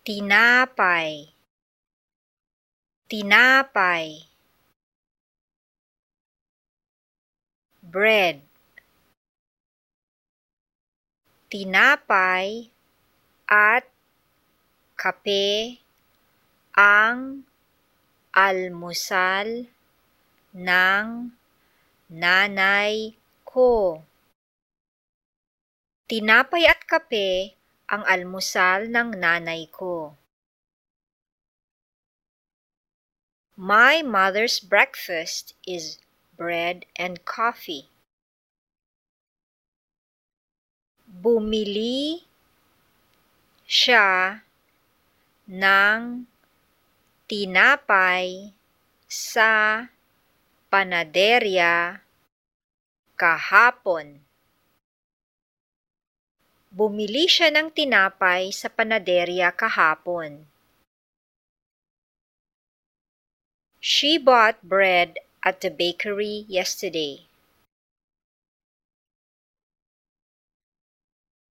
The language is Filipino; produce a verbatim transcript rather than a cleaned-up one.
Tinapay, tinapay. Bread, tinapay at kape ang almusal ng nanay ko. Tinapay at kape ang almusal ng nanay ko. My mother's breakfast is bread and coffee. Bumili siya ng tinapay sa panaderya kahapon. Bumili siya ng tinapay sa panaderya kahapon. She bought bread at the bakery yesterday.